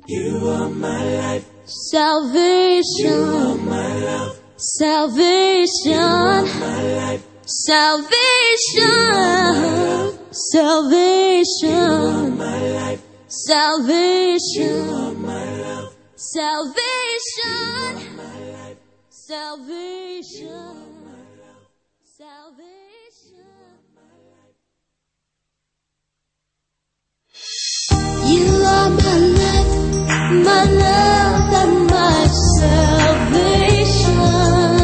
You are my life. Salvation. You are my love. Salvation. You are my life. Salvation. Salvation. You are my life. Salvation. You are my love. Salvation. You are my life. Salvation. Salvation. You are my life, my love, and my salvation.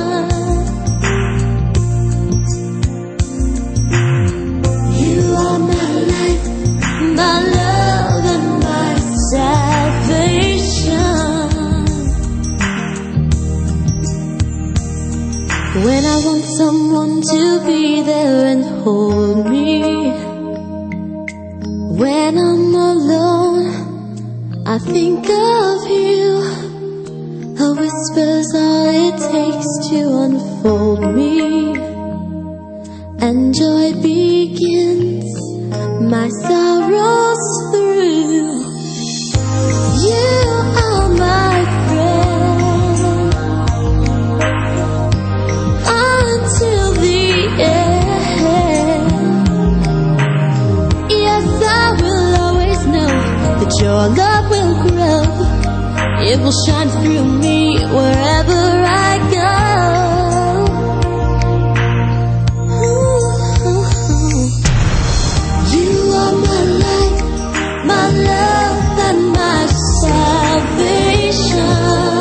You are my life, my love, and my salvation. When I want someone to be there and hold me, when I'm alone, I think of you. A whisper's all it takes to unfold me, and joy begins my sorrows through. You are my friend until the end. Yes, I will always know that your love will grow. It will shine through me wherever I go. You are my life, my love, and my salvation.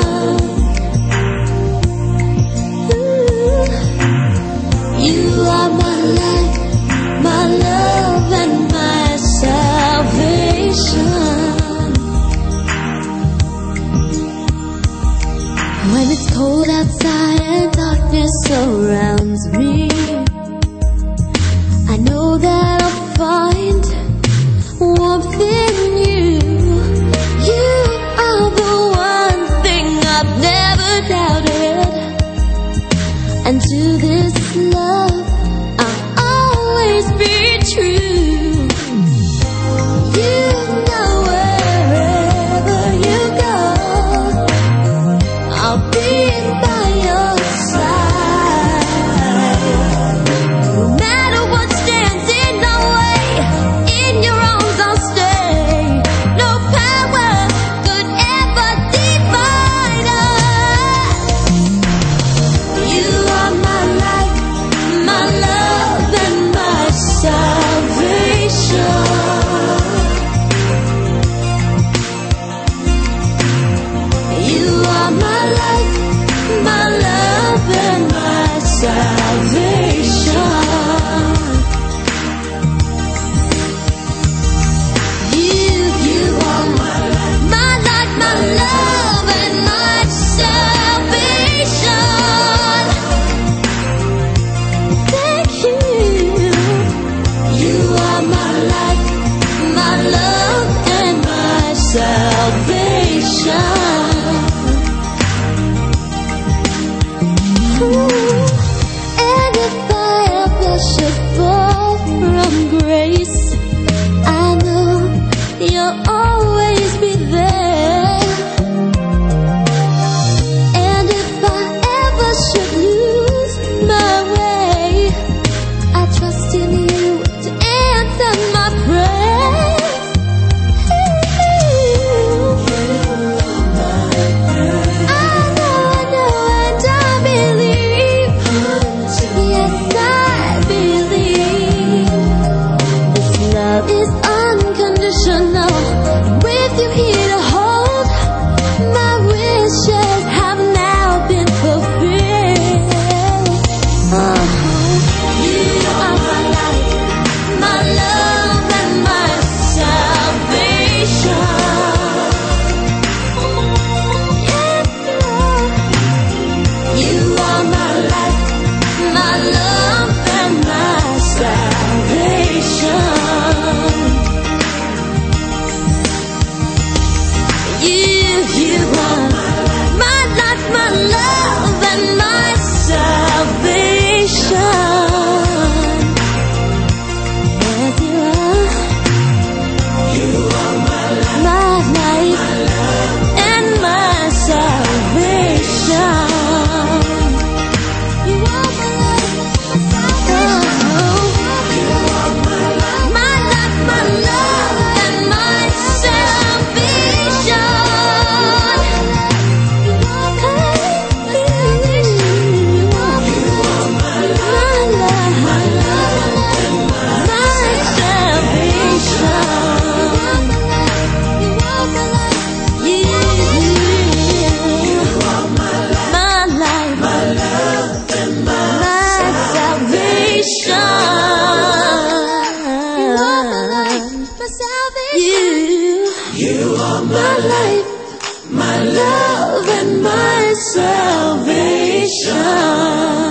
You are my life, my love, and my salvation. When it's cold outside and darkness surrounds me, I know that I'll find warmth in you. You are the one thing I've never doubted, and to this love I'll always be true. You know wherever you go, I'll be by your side. No matter what stands in our way, in your arms I'll stay. No power could ever divide us. You are my life, my love, and my salvation. You are my life, my love, and my salvation. You are my life, my love, and my salvation. Thank you. You are my life, my love, and my salvation. And if I ever should fall from grace, I know you'll always be there. And if I ever should lose my way, I trust in you to answer my prayers. I know, and I believe. Yes, I believe. This love is unconditional. my salvation. You are My life, my love, and my salvation.